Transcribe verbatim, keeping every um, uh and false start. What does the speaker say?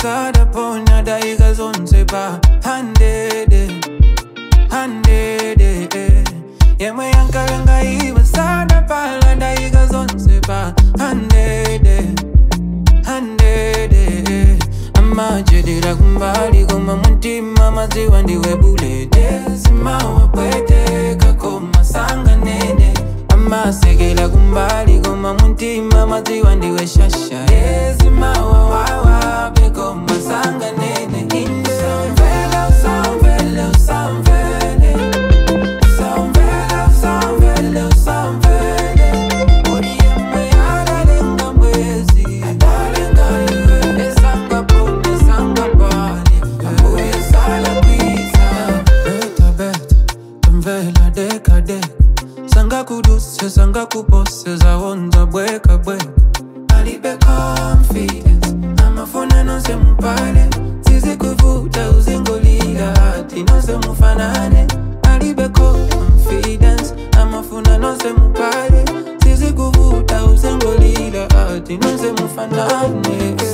sada ponya daiga zonse pa handede handede yemwe yankalenga iwe sada pala daiga zonse pa handede handede amajedera kumbali koma mutima maziwa ndiwe bulede simawa pwete kakoma sanga nene amasekela kumbali koma mutima maziwa ndiwe shasha simawa wawa bekoma sanga nene Usamvele, usamvele, usamvele Usamvele, usamvele, usamvele Oni yemwe adalenga mwezi Adalenga iwe Esanga pone, esanga pali Abuye sala pizza Beta, beta Mvela deka, deka Sanga kuduse, sanga kupose Zawonza bweka, bweka Alibe confidence Amafuna nonse mpale Sizi kuvuta uzingolila Ati nonse mufanane Alibe confidence Amafuna nonse mpale Sizi kuvuta uzingolila Ati nonse mufanane